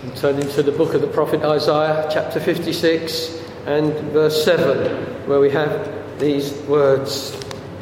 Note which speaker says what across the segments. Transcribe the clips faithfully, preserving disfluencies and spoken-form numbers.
Speaker 1: And turning to the book of the prophet Isaiah, chapter fifty-six and verse seven, where we have these words.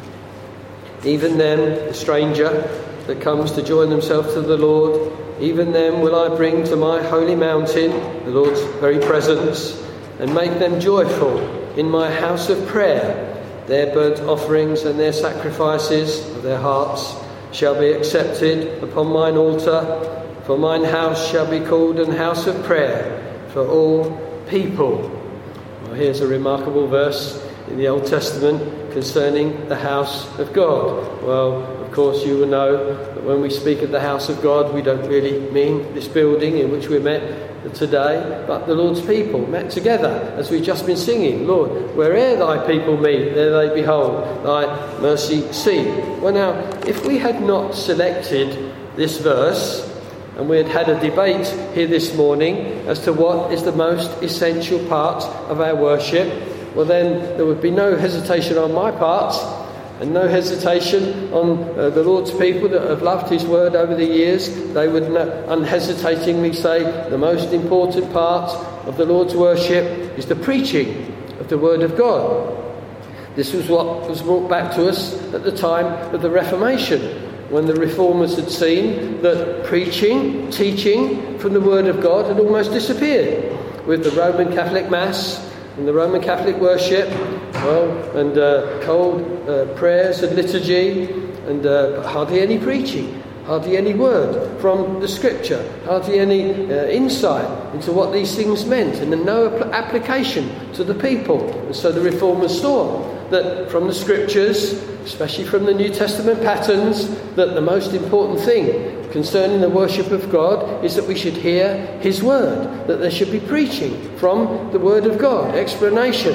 Speaker 1: Even them, the stranger that comes to join themselves to the Lord, even them will I bring to my holy mountain, the Lord's very presence, and make them joyful in my house of prayer. Their burnt offerings and their sacrifices of their hearts shall be accepted upon mine altar. For mine house shall be called an house of prayer for all people. Well, here's a remarkable verse in the Old Testament concerning the house of God. Well, of course, you will know that when we speak of the house of God, we don't really mean this building in which we met today, but the Lord's people met together, as we've just been singing. Lord, where'er thy people meet, there they behold thy mercy seat. Well, now, if we had not selected this verse, and we had had a debate here this morning as to what is the most essential part of our worship, well then there would be no hesitation on my part and no hesitation on uh, the Lord's people that have loved his word over the years. They would unhesitatingly say the most important part of the Lord's worship is the preaching of the word of God. This was what was brought back to us at the time of the Reformation, when the reformers had seen that preaching, teaching from the Word of God had almost disappeared with the Roman Catholic Mass and the Roman Catholic worship, well, and uh, cold uh, prayers and liturgy, and uh, hardly any preaching, hardly any word from the Scripture, hardly any uh, insight into what these things meant, and no application to the people. And so the reformers saw that from the Scriptures, especially from the New Testament patterns, that the most important thing concerning the worship of God is that we should hear his word, that there should be preaching from the word of God, explanation,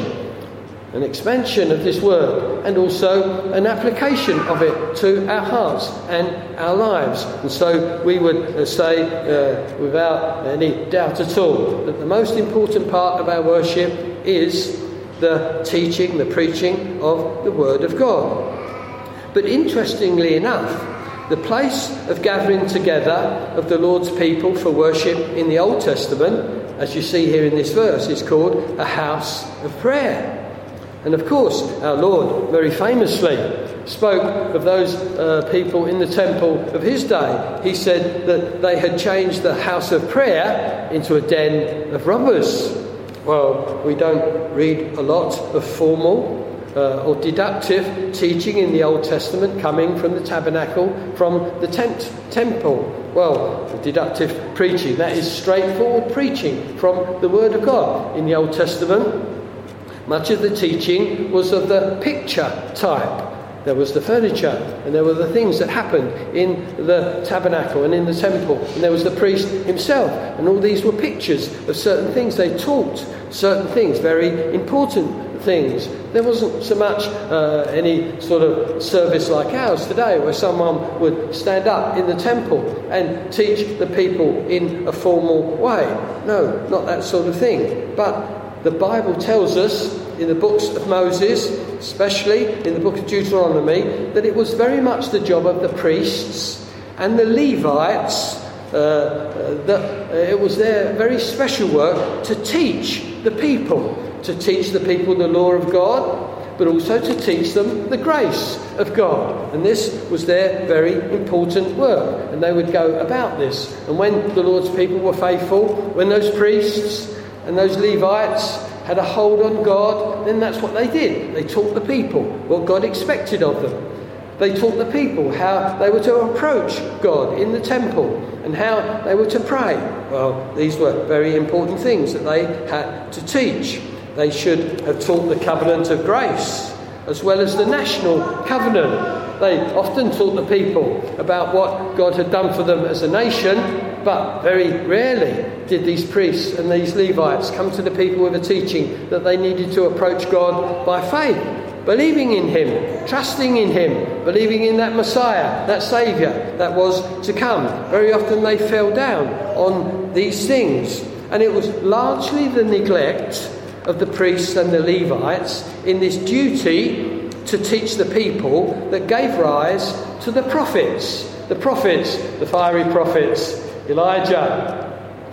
Speaker 1: an expansion of this word, and also an application of it to our hearts and our lives. And so we would uh, say, uh, without any doubt at all, that the most important part of our worship is the teaching, the preaching of the Word of God. But interestingly enough, the place of gathering together of the Lord's people for worship in the Old Testament, as you see here in this verse, is called a house of prayer. And of course, our Lord very famously spoke of those uh, people in the temple of his day. He said that they had changed the house of prayer into a den of robbers. Well, we don't read a lot of formal uh, or deductive teaching in the Old Testament coming from the tabernacle, from the tent, temple. Well, deductive preaching, that is straightforward preaching from the Word of God. In the Old Testament, much of the teaching was of the picture type. There was the furniture, and there were the things that happened in the tabernacle and in the temple, and there was the priest himself, and all these were pictures of certain things. They taught certain things, very important things. There wasn't so much uh, any sort of service like ours today, where someone would stand up in the temple and teach the people in a formal way. No, not that sort of thing. But the Bible tells us in the books of Moses, especially in the book of Deuteronomy, that it was very much the job of the priests and the Levites, uh, uh, that uh, it was their very special work to teach the people, to teach the people the law of God, but also to teach them the grace of God. And this was their very important work, and they would go about this. And when the Lord's people were faithful, when those priests and those Levites had a hold on God, then that's what they did. They taught the people what God expected of them. They taught the people how they were to approach God in the temple and how they were to pray. Well, these were very important things that they had to teach. They should have taught the covenant of grace as well as the national covenant. They often taught the people about what God had done for them as a nation, but very rarely did these priests and these Levites come to the people with a teaching that they needed to approach God by faith, believing in him, trusting in him, believing in that Messiah, that Saviour that was to come. Very often they fell down on these things. And it was largely the neglect of the priests and the Levites in this duty to teach the people that gave rise to the prophets. The prophets, the fiery prophets, Elijah,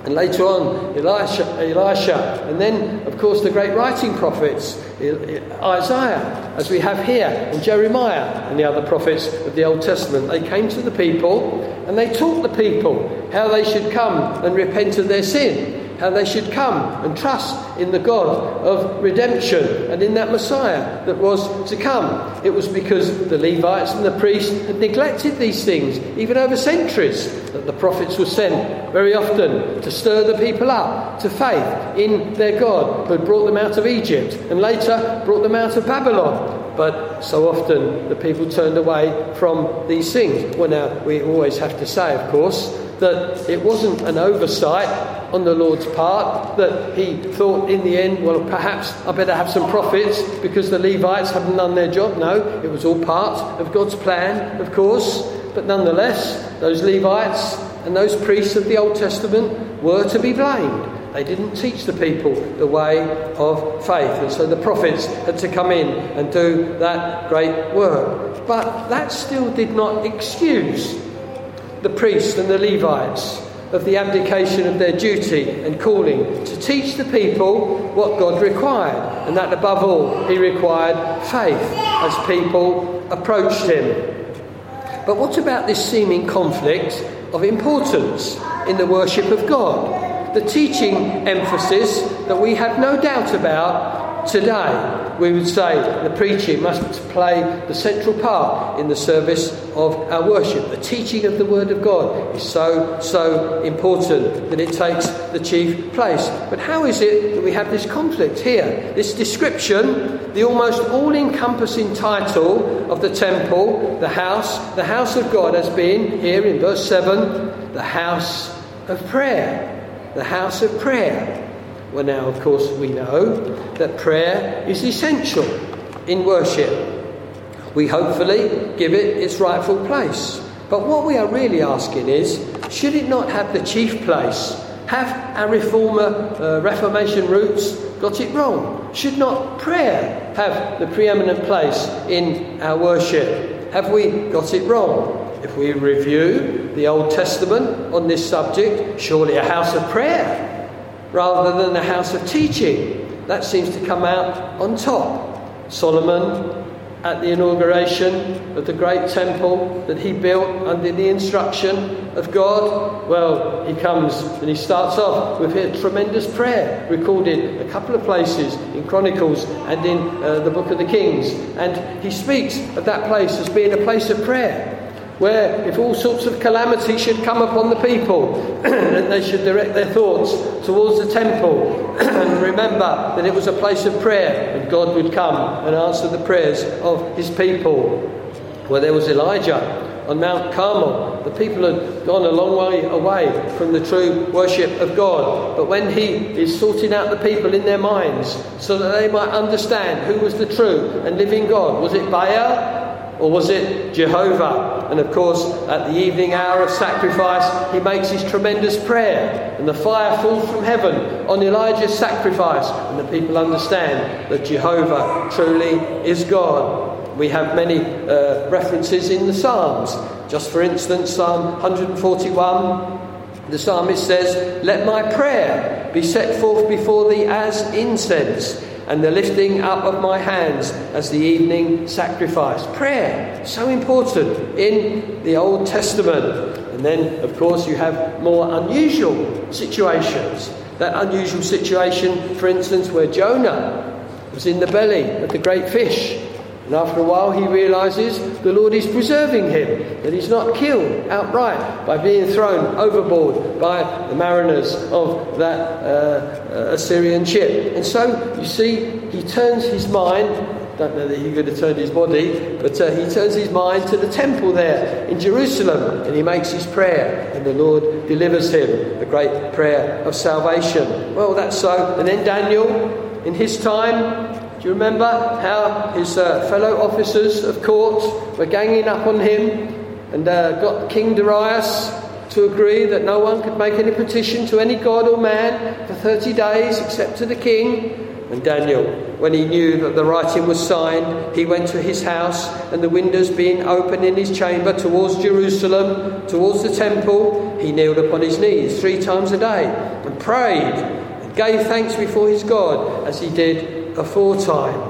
Speaker 1: And later on, Elisha, Elisha, and then, of course, the great writing prophets, Isaiah, as we have here, and Jeremiah, and the other prophets of the Old Testament. They came to the people, and they taught the people how they should come and repent of their sin, how they should come and trust in the God of redemption and in that Messiah that was to come. It was because the Levites and the priests had neglected these things, even over centuries, that the prophets were sent very often to stir the people up to faith in their God, who had brought them out of Egypt and later brought them out of Babylon. But so often the people turned away from these things. Well, now, we always have to say, of course, that it wasn't an oversight on the Lord's part, that he thought in the end, well, perhaps I better have some prophets because the Levites haven't done their job. No, it was all part of God's plan, of course. But nonetheless, those Levites and those priests of the Old Testament were to be blamed. They didn't teach the people the way of faith. And so the prophets had to come in and do that great work. But that still did not excuse the priests and the Levites of the abdication of their duty and calling to teach the people what God required, and that above all he required faith as people approached him. But what about this seeming conflict of importance in the worship of God? The teaching emphasis that we have no doubt about today. We would say the preaching must play the central part in the service of our worship. The teaching of the Word of God is so, so important that it takes the chief place. But how is it that we have this conflict here? This description, the almost all-encompassing title of the temple, the house, the house of God, as being, here in verse seven, the house of prayer. The house of prayer. Well, now, of course, we know that prayer is essential in worship. We hopefully give it its rightful place. But what we are really asking is, should it not have the chief place? Have our reformer, uh, Reformation roots got it wrong? Should not prayer have the preeminent place in our worship? Have we got it wrong? If we review the Old Testament on this subject, surely a house of prayer rather than a house of teaching. That seems to come out on top. Solomon, at the inauguration of the great temple that he built under the instruction of God, well, he comes and he starts off with a tremendous prayer recorded a couple of places in Chronicles and in uh, the book of the Kings. And he speaks of that place as being a place of prayer, where if all sorts of calamity should come upon the people, that they should direct their thoughts towards the temple and remember that it was a place of prayer, and God would come and answer the prayers of his people. Well, there was Elijah on Mount Carmel. The people had gone a long way away from the true worship of God. But when he is sorting out the people in their minds so that they might understand who was the true and living God, was it Baal or was it Jehovah? And of course, at the evening hour of sacrifice, he makes his tremendous prayer, and the fire falls from heaven on Elijah's sacrifice, and the people understand that Jehovah truly is God. We have many uh, references in the Psalms. Just for instance, Psalm one forty-one, the psalmist says, "Let my prayer be set forth before thee as incense, and the lifting up of my hands as the evening sacrifice." Prayer, so important in the Old Testament. And then, of course, you have more unusual situations. That unusual situation, for instance, where Jonah was in the belly of the great fish. And after a while he realises the Lord is preserving him, that he's not killed outright by being thrown overboard by the mariners of that uh, Assyrian ship. And so, you see, he turns his mind, don't know that he could have turned his body, but uh, he turns his mind to the temple there in Jerusalem, and he makes his prayer, and the Lord delivers him, the great prayer of salvation. Well, that's so. And then Daniel, in his time, do you remember how his uh, fellow officers of court were ganging up on him and uh, got King Darius to agree that no one could make any petition to any god or man for thirty days except to the king? And Daniel, when he knew that the writing was signed, he went to his house, and the windows being open in his chamber towards Jerusalem, towards the temple, he kneeled upon his knees three times a day and prayed and gave thanks before his God as he did aforetime.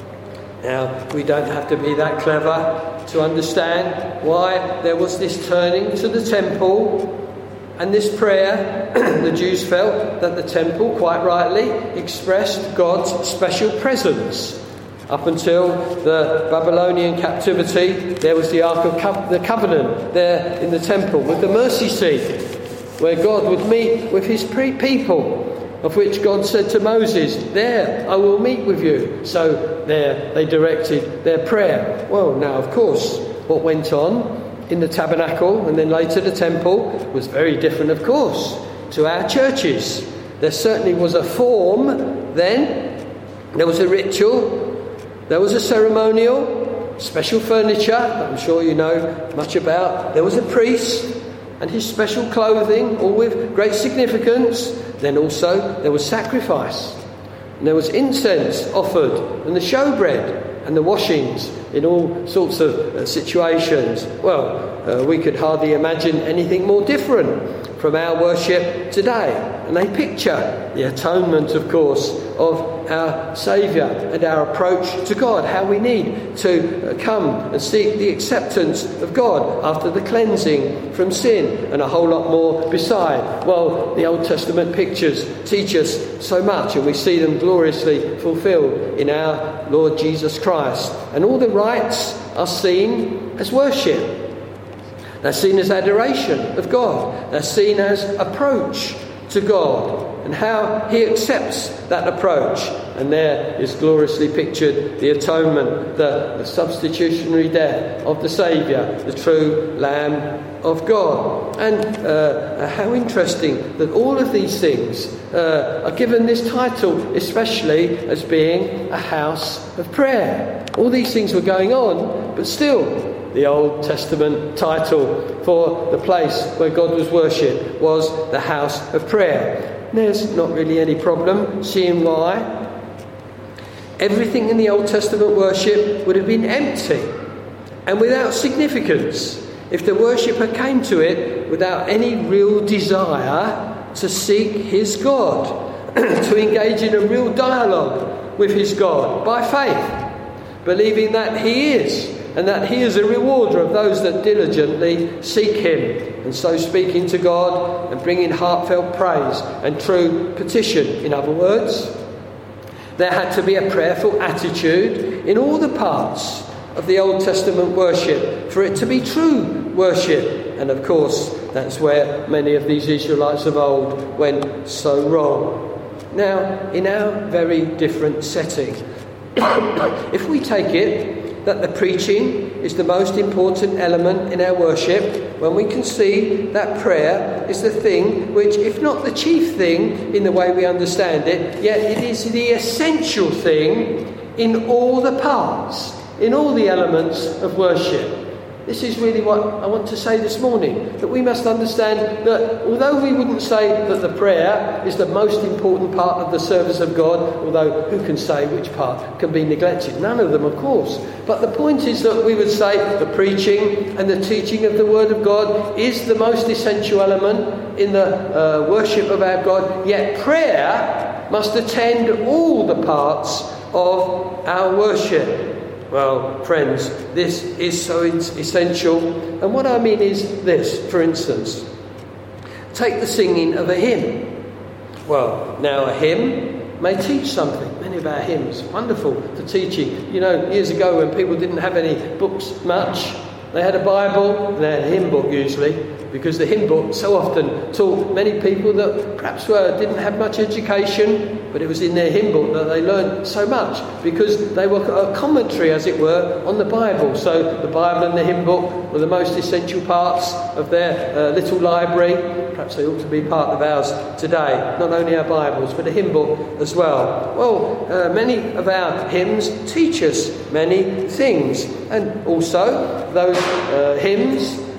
Speaker 1: Now, we don't have to be that clever to understand why there was this turning to the temple and this prayer. The Jews felt that the temple, quite rightly, expressed God's special presence. Up until the Babylonian captivity, there was the Ark of Co- the Covenant there in the temple with the mercy seat, where God would meet with his pre- people, of which God said to Moses, "There I will meet with you." So there they directed their prayer. Well, now, of course, what went on in the tabernacle and then later the temple was very different, of course, to our churches. There certainly was a form then, there was a ritual, there was a ceremonial, special furniture that I'm sure you know much about. There was a priest and his special clothing, all with great significance. Then also there was sacrifice, and there was incense offered, and the showbread, and the washings in all sorts of uh, situations. Well, uh, we could hardly imagine anything more different from our worship today. And they picture the atonement, of course, of our Saviour and our approach to God, how we need to uh, come and seek the acceptance of God after the cleansing from sin, and a whole lot more beside. Well, the Old Testament pictures teach us so much, and we see them gloriously fulfilled in our Lord Jesus Christ. And all the rites are seen as worship. They're seen as adoration of God. They're seen as approach to God and how he accepts that approach. And there is gloriously pictured the atonement, the, the substitutionary death of the Saviour, the true Lamb of God. And uh, how interesting that all of these things uh, are given this title, especially as being a house of prayer. All these things were going on, but still the Old Testament title for the place where God was worshipped was the house of prayer. There's not really any problem seeing why. Everything in the Old Testament worship would have been empty and without significance if the worshipper came to it without any real desire to seek his God, to engage in a real dialogue with his God by faith, believing that he is, and that he is a rewarder of those that diligently seek him, and so speaking to God and bringing heartfelt praise and true petition. In other words, there had to be a prayerful attitude in all the parts of the Old Testament worship for it to be true worship. And of course, that's where many of these Israelites of old went so wrong. Now, in our very different setting, if we take it that the preaching is the most important element in our worship, when we can see that prayer is the thing which, if not the chief thing in the way we understand it, yet it is the essential thing in all the parts, in all the elements of worship. This is really what I want to say this morning, that we must understand that although we wouldn't say that the prayer is the most important part of the service of God, although who can say which part can be neglected? None of them, of course. But the point is that we would say the preaching and the teaching of the Word of God is the most essential element in the uh, worship of our God, yet prayer must attend all the parts of our worship. Well, friends, this is so essential. And what I mean is this, for instance. Take the singing of a hymn. Well, now a hymn may teach something. Many of our hymns, wonderful for teaching. You know, years ago when people didn't have any books much, they had a Bible and they had a hymn book usually, because the hymn book so often taught many people that perhaps were, didn't have much education, but it was in their hymn book that they learned so much, because they were a commentary, as it were, on the Bible. So the Bible and the hymn book were the most essential parts of their uh, little library. Perhaps they ought to be part of ours today. Not only our Bibles, but a hymn book as well. Well, uh, many of our hymns teach us many things. And also, those uh, hymns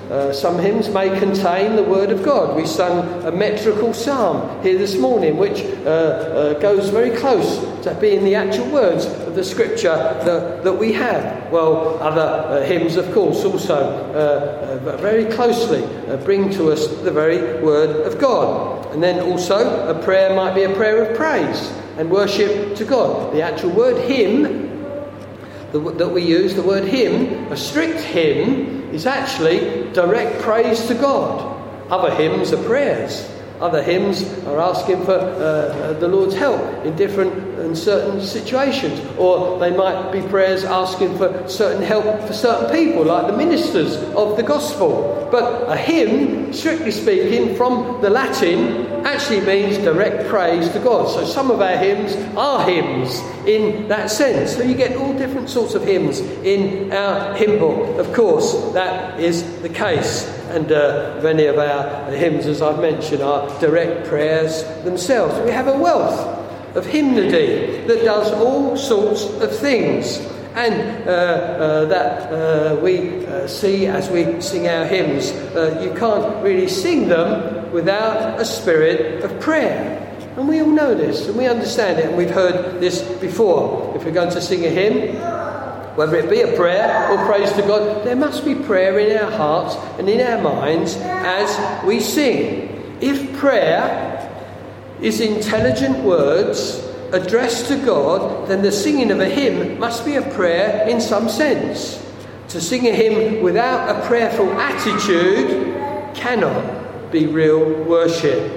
Speaker 1: Uh, some hymns may contain the word of God. We sung a metrical psalm here this morning, which uh, uh, goes very close to being the actual words of the scripture that, that we have. Well, other uh, hymns, of course, also uh, uh, very closely uh, bring to us the very word of God. And then also a prayer might be a prayer of praise and worship to God. The actual word hymn the, that we use, the word hymn, a strict hymn, is actually direct praise to God. Other hymns are prayers. Other hymns are asking for uh, the Lord's help in different and certain situations. Or they might be prayers asking for certain help for certain people, like the ministers of the gospel. But a hymn, strictly speaking, from the Latin, actually means direct praise to God. So some of our hymns are hymns in that sense. So you get all different sorts of hymns in our hymn book. Of course, that is the case. And uh, many of our hymns, as I've mentioned, are direct prayers themselves. We have a wealth of hymnody that does all sorts of things. And uh, uh, that uh, we uh, see as we sing our hymns. Uh, you can't really sing them without a spirit of prayer. And we all know this, and we understand it, and we've heard this before. If we're going to sing a hymn, whether it be a prayer or praise to God, there must be prayer in our hearts and in our minds as we sing. If prayer is intelligent words addressed to God, then the singing of a hymn must be a prayer in some sense. To sing a hymn without a prayerful attitude cannot be real worship.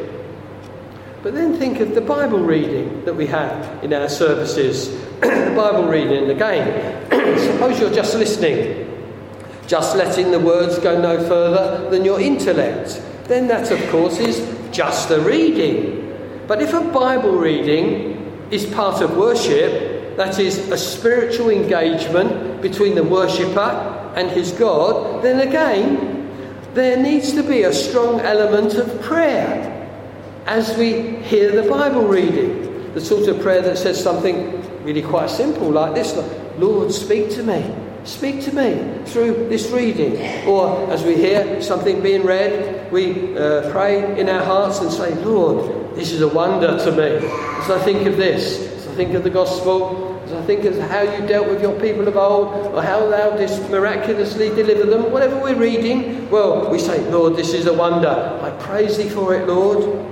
Speaker 1: But then think of the Bible reading that we have in our services. The Bible reading again. Suppose you're just listening, just letting the words go no further than your intellect. Then that, of course, is just a reading. But if a Bible reading is part of worship, that is a spiritual engagement between the worshipper and his God, then again, there needs to be a strong element of prayer as we hear the Bible reading. The sort of prayer that says something really quite simple like this: Lord, speak to me. Speak to me through this reading. Or as we hear something being read, we uh, pray in our hearts and say, Lord, this is a wonder to me. As I think of this, as I think of the gospel, as I think of how you dealt with your people of old, or how thou didst miraculously deliver them, whatever we're reading, well, we say, Lord, this is a wonder. I praise thee for it, Lord.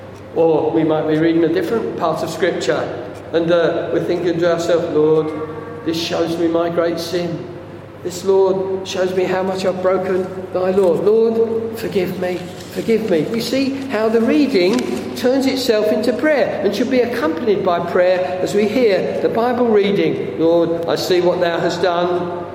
Speaker 1: Or we might be reading a different part of Scripture, and uh, we're thinking to ourselves, Lord, this shows me my great sin. This, Lord, shows me how much I've broken thy law. Lord, forgive me, forgive me. We see how the reading turns itself into prayer and should be accompanied by prayer as we hear the Bible reading. Lord, I see what thou hast done.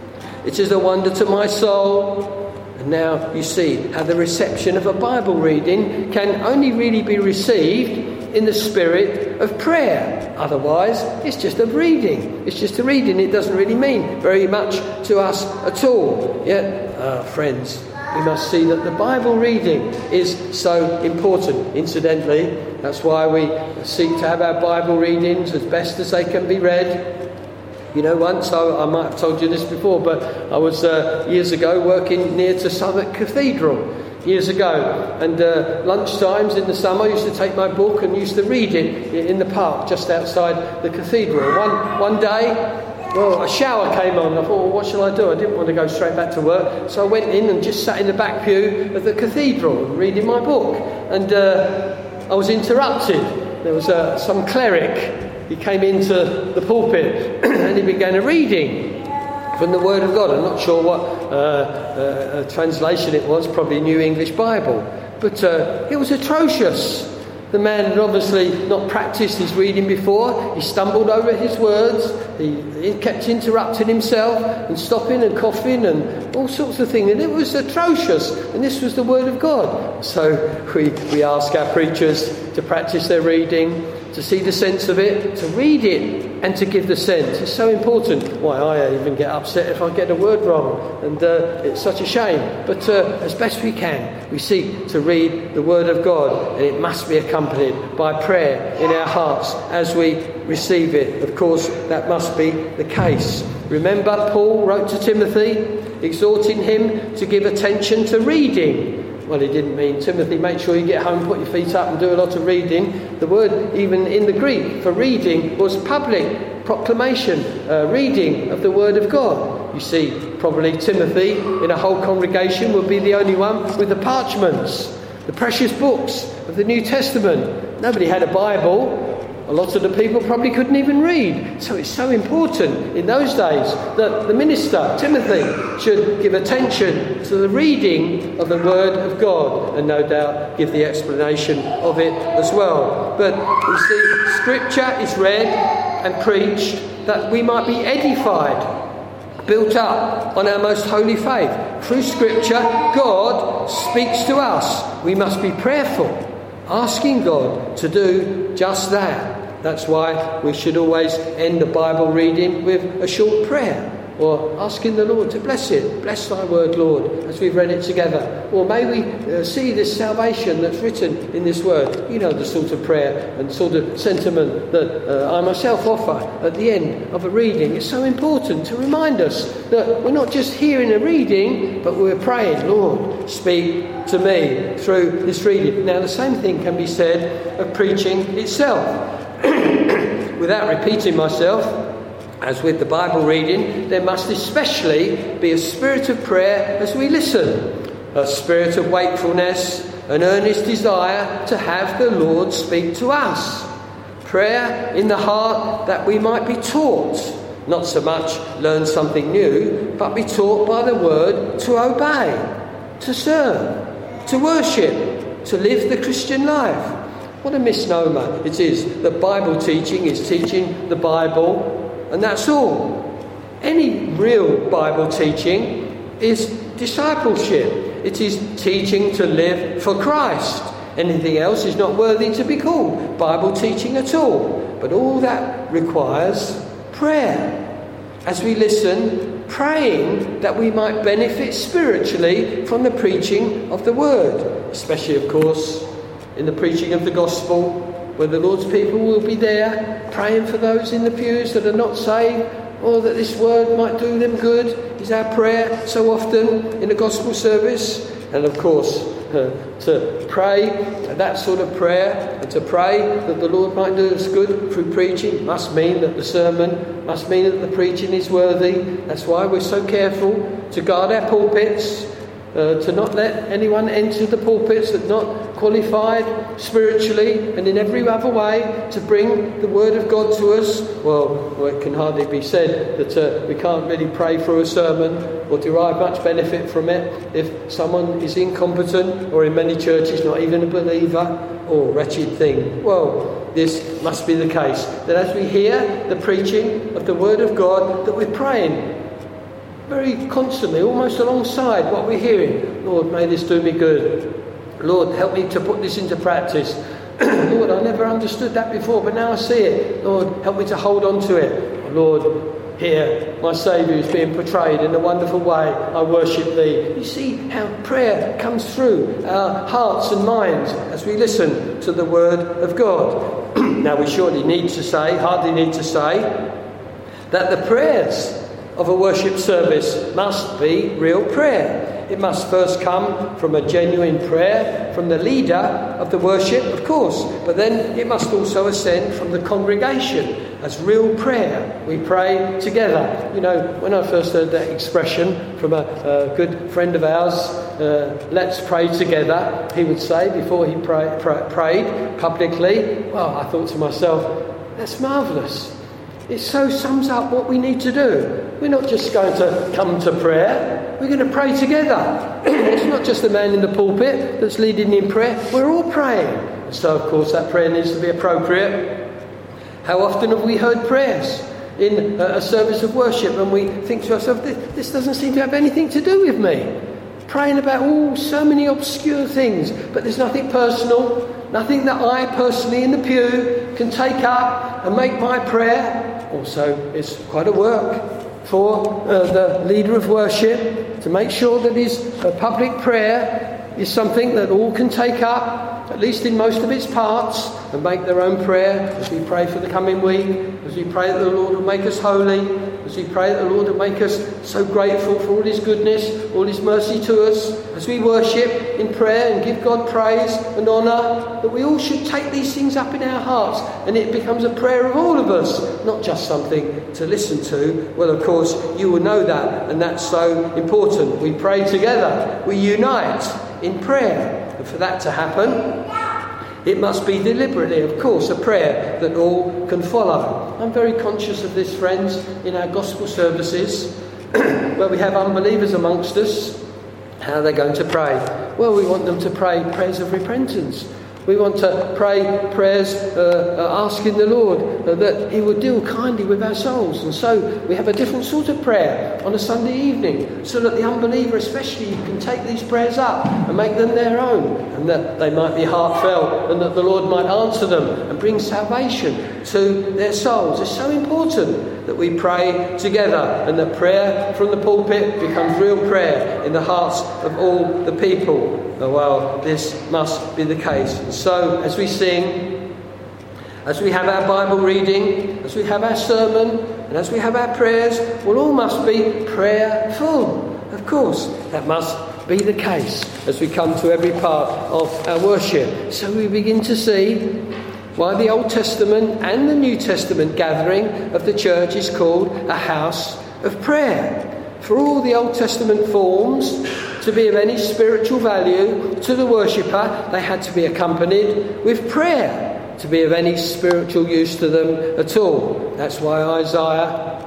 Speaker 1: It is a wonder to my soul. And now you see how the reception of a Bible reading can only really be received in the spirit of prayer. Otherwise, it's just a reading. It's just a reading. It doesn't really mean very much to us at all. Yet, uh, friends, we must see that the Bible reading is so important. Incidentally, that's why we seek to have our Bible readings as best as they can be read. You know, once, I, I might have told you this before, but I was uh, years ago working near to Southwark Cathedral, years ago. And uh, lunch times in the summer, I used to take my book and used to read it in the park just outside the cathedral. One, one day, well, a shower came on. I thought, well, what shall I do? I didn't want to go straight back to work. So I went in and just sat in the back pew of the cathedral reading my book. And uh, I was interrupted. There was uh, some cleric. He came into the pulpit and he began a reading from the Word of God. I'm not sure what uh, uh, translation it was, probably New English Bible. But uh, it was atrocious. The man had obviously not practiced his reading before. He stumbled over his words. He, he kept interrupting himself and stopping and coughing and all sorts of things. And it was atrocious. And this was the Word of God. So we, we ask our preachers to practice their reading, to see the sense of it, to read it, and to give the sense. It's so important. Why, I even get upset if I get a word wrong, and uh, it's such a shame. But uh, as best we can, we seek to read the Word of God, and it must be accompanied by prayer in our hearts as we receive it. Of course, that must be the case. Remember, Paul wrote to Timothy, exhorting him to give attention to reading. Well, he didn't mean, Timothy, make sure you get home, put your feet up and do a lot of reading. The word, even in the Greek, for reading was public proclamation, uh, reading of the Word of God. You see, probably Timothy in a whole congregation would be the only one with the parchments, the precious books of the New Testament. Nobody had a Bible. A lot of the people probably couldn't even read. So it's so important in those days that the minister, Timothy, should give attention to the reading of the Word of God, and no doubt give the explanation of it as well. But you see, Scripture is read and preached that we might be edified, built up on our most holy faith. Through Scripture, God speaks to us. We must be prayerful, asking God to do just that. That's why we should always end the Bible reading with a short prayer, or asking the Lord to bless it. Bless thy word, Lord, as we've read it together. Or may we uh, see this salvation that's written in this word. You know, the sort of prayer and sort of sentiment that uh, I myself offer at the end of a reading. It's so important to remind us that we're not just hearing a reading, but we're praying, Lord, speak to me through this reading. Now, the same thing can be said of preaching itself. Without repeating myself, as with the Bible reading, there must especially be a spirit of prayer as we listen, a spirit of wakefulness, an earnest desire to have the Lord speak to us. Prayer in the heart that we might be taught, not so much learn something new, but be taught by the word to obey, to serve, to worship, to live the Christian life. What a misnomer it is that Bible teaching is teaching the Bible, and that's all. Any real Bible teaching is discipleship. It is teaching to live for Christ. Anything else is not worthy to be called Bible teaching at all. But all that requires prayer. As we listen, praying that we might benefit spiritually from the preaching of the Word, especially, of course, in the preaching of the gospel, where the Lord's people will be there praying for those in the pews that are not saved, or that this word might do them good, is our prayer so often in a gospel service. And of course, uh, to pray that sort of prayer, and to pray that the Lord might do us good through preaching, must mean that the sermon, must mean that the preaching is worthy. That's why we're so careful to guard our pulpits, Uh, to not let anyone enter the pulpits that not qualified spiritually and in every other way to bring the Word of God to us. Well, well it can hardly be said that uh, we can't really pray through a sermon or derive much benefit from it if someone is incompetent, or in many churches not even a believer. Oh, wretched thing. Well, this must be the case, that as we hear the preaching of the Word of God, that we're praying very constantly, almost alongside what we're hearing. Lord, may this do me good. Lord, help me to put this into practice. Lord, I never understood that before, but now I see it. Lord, help me to hold on to it. Lord, here, my Saviour is being portrayed in a wonderful way. I worship Thee. You see how prayer comes through our hearts and minds as we listen to the Word of God. Now, we surely need to say, hardly need to say, that the prayers of a worship service must be real prayer. It must first come from a genuine prayer from the leader of the worship, of course, but then it must also ascend from the congregation as real prayer. We pray together. You know, when I first heard that expression from a, a good friend of ours, uh, let's pray together, he would say before he pray, pray, prayed publicly, well, I thought to myself, that's marvellous. It so sums up what we need to do. We're not just going to come to prayer, we're going to pray together. It's not just the man in the pulpit that's leading in prayer, we're all praying. So, of course, that prayer needs to be appropriate. How often have we heard prayers in a service of worship and we think to ourselves, this doesn't seem to have anything to do with me. Praying about all so many obscure things, but there's nothing personal, nothing that I personally in the pew can take up and make my prayer. Also, it's quite a work for uh, the leader of worship to make sure that his uh, public prayer is something that all can take up at least in most of its parts, and make their own prayer as we pray for the coming week, as we pray that the Lord will make us holy, as we pray that the Lord will make us so grateful for all his goodness, all his mercy to us, as we worship in prayer and give God praise and honour, that we all should take these things up in our hearts, and it becomes a prayer of all of us, not just something to listen to. Well, of course, you will know that, and that's so important. We pray together, we unite in prayer, and for that to happen, it must be deliberately, of course, a prayer that all can follow. I'm very conscious of this, friends, in our gospel services, where we have unbelievers amongst us. How are they going to pray? Well, we want them to pray prayers of repentance. We want to pray prayers uh, uh, asking the Lord uh, that he would deal kindly with our souls. And so we have a different sort of prayer on a Sunday evening, so that the unbeliever especially can take these prayers up and make them their own, and that they might be heartfelt, and that the Lord might answer them and bring salvation to their souls. It's so important that we pray together, and that prayer from the pulpit becomes real prayer in the hearts of all the people. Well, this must be the case. And so, as we sing, as we have our Bible reading, as we have our sermon, and as we have our prayers, well, all must be prayerful. Of course, that must be the case as we come to every part of our worship. So we begin to see why the Old Testament and the New Testament gathering of the church is called a house of prayer. For all the Old Testament forms to be of any spiritual value to the worshipper, they had to be accompanied with prayer to be of any spiritual use to them at all. That's why Isaiah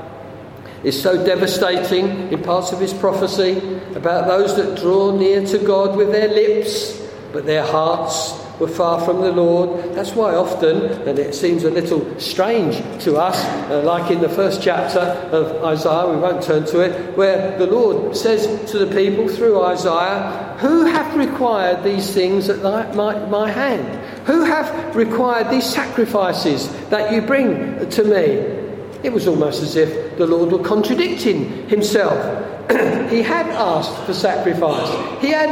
Speaker 1: is so devastating in parts of his prophecy about those that draw near to God with their lips, but their hearts were far from the Lord. That's why often, and it seems a little strange to us, uh, like in the first chapter of Isaiah, we won't turn to it, where the Lord says to the people through Isaiah, "Who hath required these things at thy, my, my hand? Who hath required these sacrifices that you bring to me?" It was almost as if the Lord were contradicting himself. He had asked for sacrifice. He had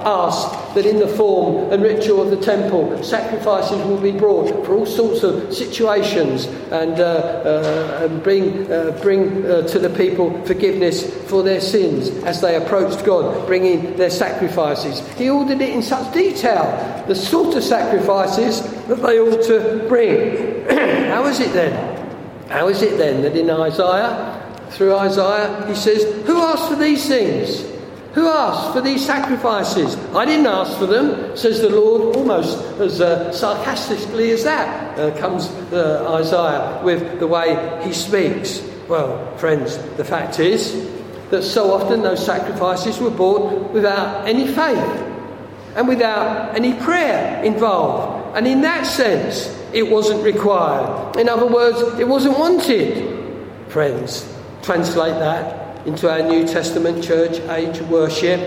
Speaker 1: asked that in the form and ritual of the temple, sacrifices will be brought for all sorts of situations, and, uh, uh, and bring uh, bring uh, to the people forgiveness for their sins as they approached God, bringing their sacrifices. He ordered it in such detail, the sort of sacrifices that they ought to bring. How is it then? How is it then that in Isaiah, through Isaiah, he says, "Who asked for these things? Who asked for these sacrifices? I didn't ask for them," says the Lord, almost as uh, sarcastically as that uh, comes uh, Isaiah with the way he speaks. Well, friends, the fact is that so often those sacrifices were brought without any faith and without any prayer involved. And in that sense, it wasn't required. In other words, it wasn't wanted. Friends, translate that into our New Testament church age worship.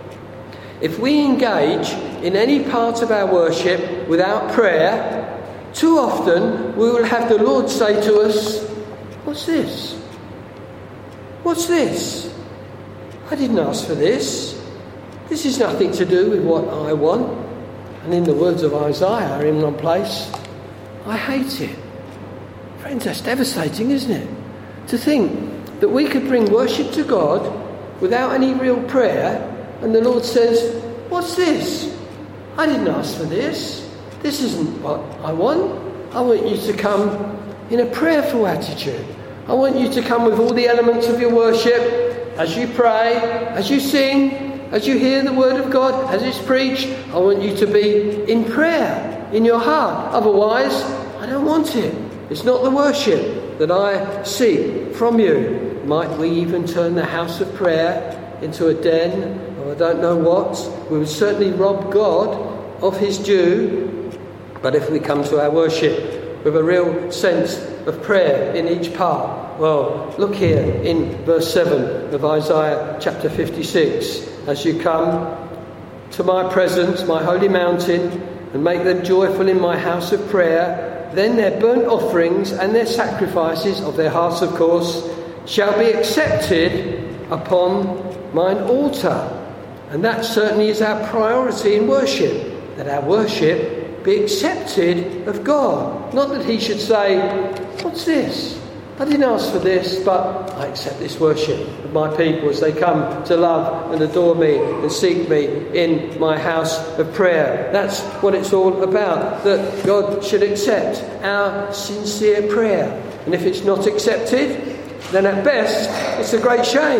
Speaker 1: If we engage in any part of our worship without prayer, too often we will have the Lord say to us, "What's this? What's this? I didn't ask for this. This is nothing to do with what I want." And in the words of Isaiah in one place, "I hate it." Friends, that's devastating, isn't it? To think that we could bring worship to God without any real prayer, and the Lord says, "What's this? I didn't ask for this. This isn't what I want. I want you to come in a prayerful attitude. I want you to come with all the elements of your worship as you pray, as you sing, as you hear the word of God, as it's preached. I want you to be in prayer in your heart. Otherwise, I don't want it. It's not the worship that I seek from you." Might we even turn the house of prayer into a den, or I don't know what? We would certainly rob God of his due. But if we come to our worship with a real sense of prayer in each part, well, look here in verse seven of Isaiah chapter fifty-six. "As you come to my presence, my holy mountain, and make them joyful in my house of prayer, then their burnt offerings and their sacrifices, of their hearts of course, shall be accepted upon mine altar." And that certainly is our priority in worship. that our worship be accepted of God. Not that he should say, what's this? I didn't ask for this, but I accept this worship of my people as they come to love and adore me and seek me in my house of prayer. That's what it's all about, that God should accept our sincere prayer. And if it's not accepted, then at best it's a great shame.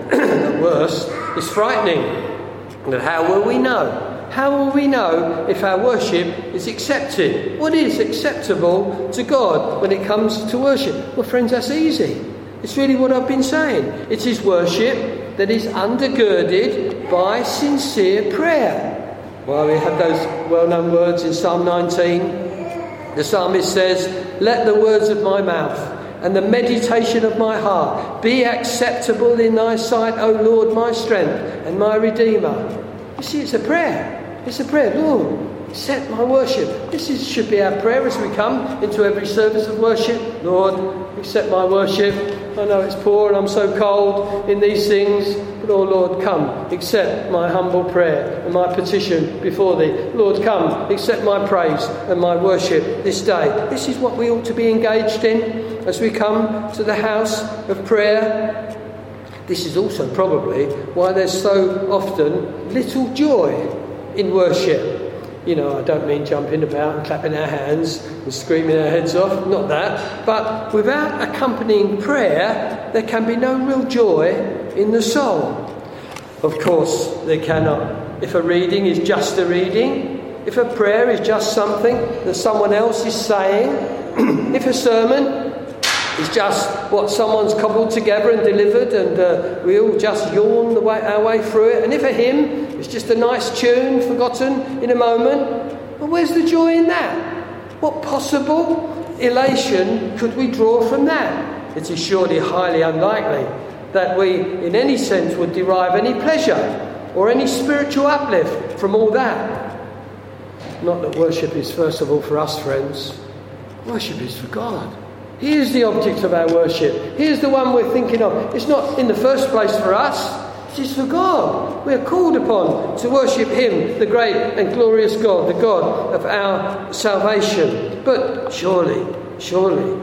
Speaker 1: At worst, it's frightening. And how will we know? How will we know if our worship is accepted? What is acceptable to God when it comes to worship? Well, friends, that's easy. It's really what I've been saying. It is worship that is undergirded by sincere prayer. Well, we have those well-known words in Psalm nineteen. The psalmist says, "Let the words of my mouth and the meditation of my heart be acceptable in thy sight, O Lord, my strength and my Redeemer." You see, it's a prayer. It's a prayer. Lord, accept my worship. This is, should be our prayer as we come into every service of worship. Lord, accept my worship. I know it's poor and I'm so cold in these things. But oh Lord, come, accept my humble prayer and my petition before thee. Lord, come, accept my praise and my worship this day. This is what we ought to be engaged in as we come to the house of prayer. This is also probably why there's so often little joy in worship. You know, I don't mean jumping about and clapping our hands and screaming our heads off, not that. But without accompanying prayer, there can be no real joy in the soul. Of course, there cannot. If a reading is just a reading, if a prayer is just something that someone else is saying, if a sermon is just what someone's cobbled together and delivered and uh, we all just yawn the way, our way through it, and if a hymn is just a nice tune forgotten in a moment, well, where's the joy in that? What possible elation could we draw from that? It is surely highly unlikely that we in any sense would derive any pleasure or any spiritual uplift from all that. Not that worship is first of all for us, friends. Worship is for God. He is the object of our worship. He is the one we're thinking of. It's not in the first place for us. It is for God. We are called upon to worship him, the great and glorious God, the God of our salvation. But surely, surely,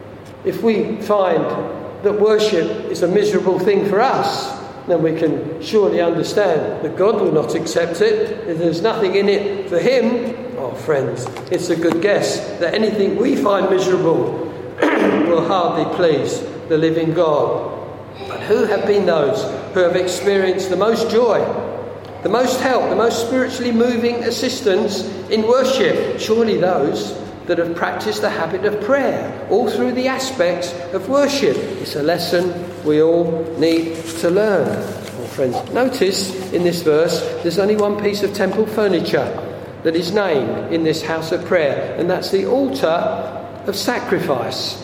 Speaker 1: if we find that worship is a miserable thing for us, then we can surely understand that God will not accept it. If there's nothing in it for him, oh friends, it's a good guess that anything we find miserable will hardly please the living God. But who have been those who have experienced the most joy, the most help, the most spiritually moving assistance in worship? Surely those that have practiced the habit of prayer all through the aspects of worship. It's a lesson we all need to learn. Oh, friends, notice in this verse there's only one piece of temple furniture that is named in this house of prayer, and that's the altar of sacrifice.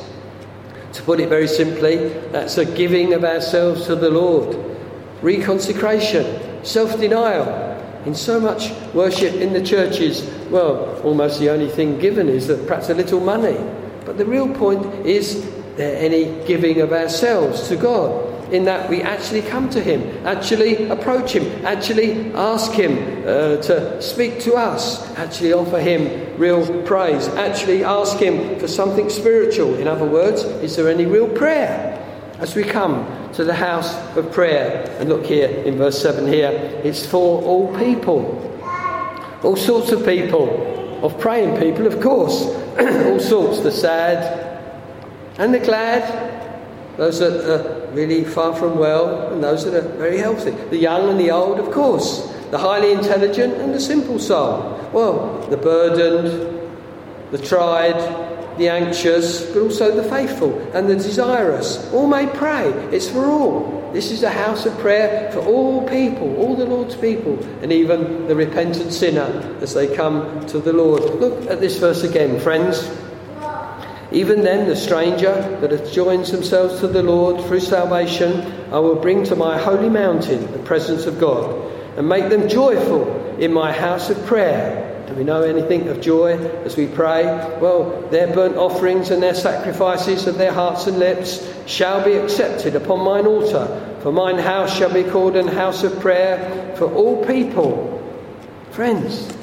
Speaker 1: To put it very simply, that's a giving of ourselves to the Lord. Reconsecration, self-denial. In so much worship in the churches, well, almost the only thing given is that perhaps a little money. But the real point is there any giving of ourselves to God, in that we actually come to him, actually approach him, actually ask him uh, to speak to us, actually offer him real praise, actually ask him for something spiritual. In other words, is there any real prayer as we come to the house of prayer? And look here in verse seven here, it's for all people, all sorts of people, of praying people, of course, all sorts, the sad and the glad, those that are really far from well and those that are very healthy, the young and the old, of course, the highly intelligent and the simple soul. Well, the burdened, the tried, the anxious, but also the faithful and the desirous. All may pray. It's for all. This is a house of prayer for all people, all the Lord's people, and even the repentant sinner as they come to the Lord. Look at this verse again, friends. Even then, the stranger that has joined themselves to the Lord through salvation, I will bring to my holy mountain, the presence of God, and make them joyful in my house of prayer. Do we know anything of joy as we pray? Well, their burnt offerings and their sacrifices of their hearts and lips shall be accepted upon mine altar, for mine house shall be called an house of prayer for all people. Friends,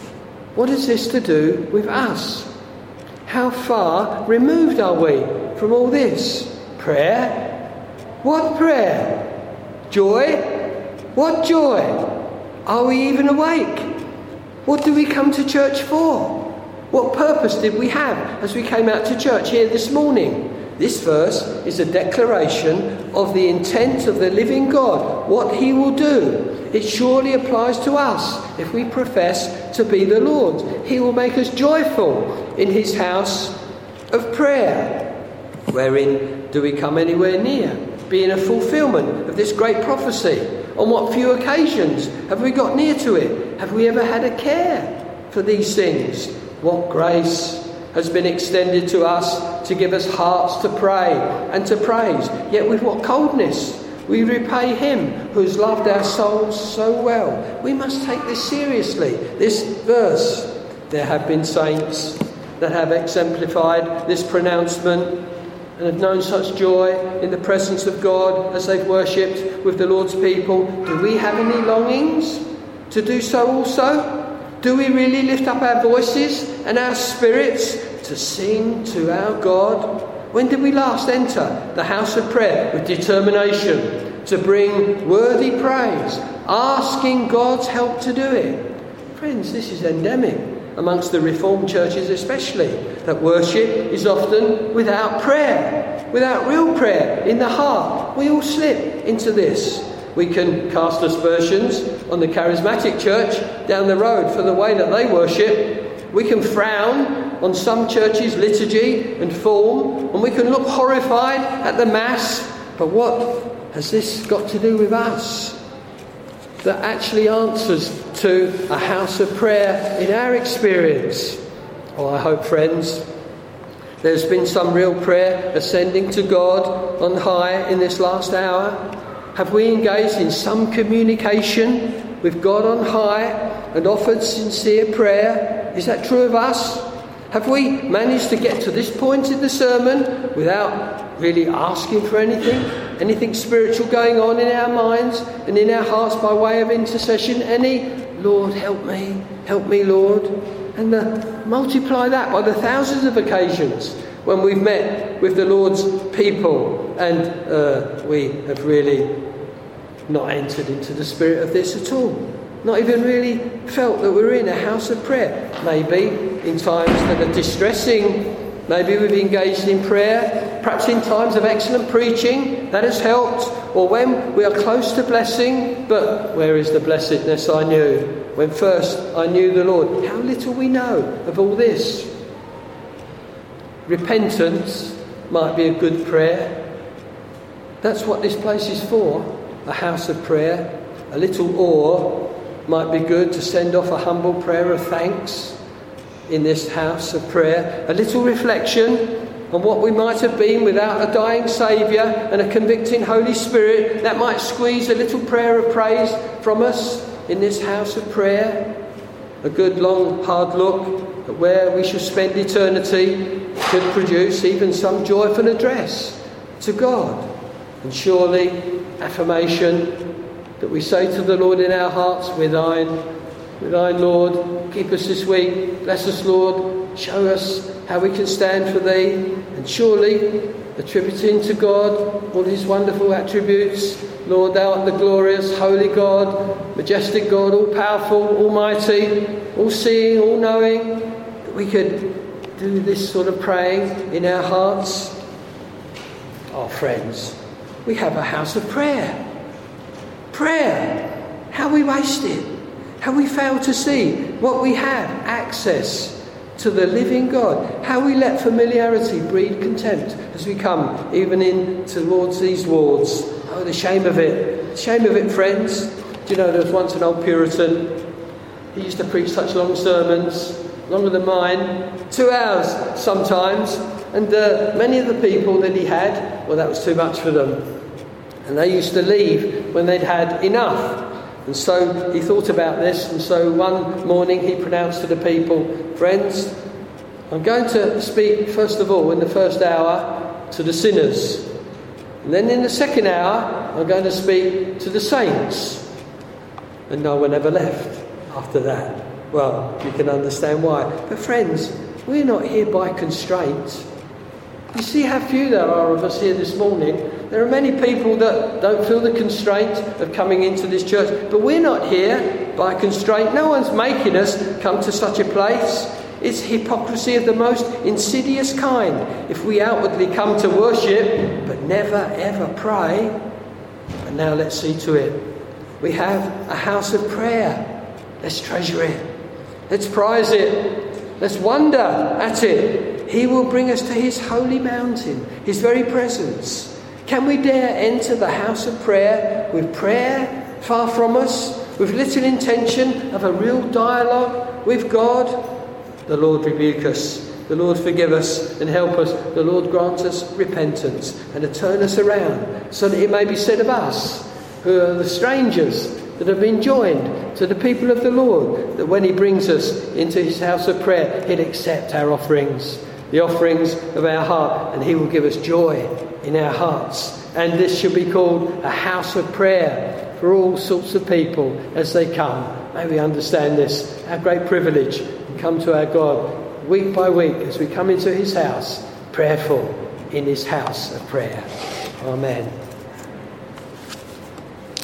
Speaker 1: What is this to do with us? How far removed are we from all this? Prayer? What prayer? Joy? What joy? Are we even awake? What do we come to church for? What purpose did we have as we came out to church here this morning? This verse is a declaration of the intent of the living God, what he will do. It surely applies to us if we profess to be the Lord's. He will make us joyful in his house of prayer. Wherein do we come anywhere near being a fulfilment of this great prophecy? On what few occasions have we got near to it? Have we ever had a care for these things? What grace has been extended to us to give us hearts to pray and to praise. Yet with what coldness we repay him who has loved our souls so well. We must take this seriously, this verse. There have been saints that have exemplified this pronouncement and have known such joy in the presence of God as they've worshipped with the Lord's people. Do we have any longings to do so also? Do we really lift up our voices and our spirits to sing to our God? When did we last enter the house of prayer with determination to bring worthy praise, asking God's help to do it? Friends, this is endemic amongst the Reformed churches especially, that worship is often without prayer, without real prayer in the heart. We all slip into this. We can cast aspersions on the charismatic church down the road for the way that they worship. We can frown on some churches' liturgy and form, and we can look horrified at the Mass. But what has this got to do with us? That actually answers to a house of prayer in our experience. Oh, I hope, friends, there's been some real prayer ascending to God on high in this last hour. Have we engaged in some communication with God on high and offered sincere prayer? Is that true of us? Have we managed to get to this point in the sermon without really asking for anything? Anything spiritual going on in our minds and in our hearts by way of intercession? Any, Lord, help me, help me, Lord. And uh, multiply that by the thousands of occasions when we've met with the Lord's people and uh, we have really not entered into the spirit of this at all. Not even really felt that we're in a house of prayer. Maybe in times that are distressing, maybe we've engaged in prayer, perhaps in times of excellent preaching, that has helped, or when we are close to blessing, but where is the blessedness I knew? When first I knew the Lord. How little we know of all this. Repentance might be a good prayer. That's what this place is for, a house of prayer. A little awe might be good to send off a humble prayer of thanks in this house of prayer. A little reflection on what we might have been without a dying Saviour and a convicting Holy Spirit, that might squeeze a little prayer of praise from us in this house of prayer. A good long hard look at where we shall spend eternity could produce even some joyful address to God. And surely affirmation that we say to the Lord in our hearts, we're thine, we're thine, Lord, keep us this week, bless us, Lord, show us how we can stand for thee. And surely attributing to God all his wonderful attributes, Lord, thou art the glorious, holy God, majestic God, all-powerful, almighty, all-seeing, all-knowing, that we could do this sort of praying in our hearts. Oh, friends, we have a house of prayer. Prayer. How we waste it. How we fail to see what we have, access to the living God. How we let familiarity breed contempt as we come even in towards these wards. Oh, the shame of it. The shame of it, friends. Do you know, there was once an old Puritan. He used to preach such long sermons, longer than mine, two hours sometimes. And uh, many of the people that he had, well, that was too much for them. And they used to leave when they'd had enough. And so he thought about this, and so one morning he pronounced to the people, friends, I'm going to speak first of all in the first hour to the sinners. And then in the second hour I'm going to speak to the saints. And no one ever left after that. Well, you can understand why. But friends, we're not here by constraint. You see how few there are of us here this morning. There are many people that don't feel the constraint of coming into this church. But we're not here by constraint. No one's making us come to such a place. It's hypocrisy of the most insidious kind. If we outwardly come to worship, but never ever pray. And now let's see to it. We have a house of prayer. Let's treasure it. Let's prize it. Let's wonder at it. He will bring us to his holy mountain, his very presence. Can we dare enter the house of prayer with prayer far from us, with little intention of a real dialogue with God? The Lord rebuke us. The Lord forgive us and help us. The Lord grant us repentance and to turn us around so that it may be said of us, who are the strangers that have been joined to the people of the Lord, that when he brings us into his house of prayer, he'll accept our offerings, the offerings of our heart, and he will give us joy in our hearts. And this should be called a house of prayer for all sorts of people as they come. May we understand this, our great privilege, and come to our God week by week as we come into his house, prayerful in his house of prayer. Amen.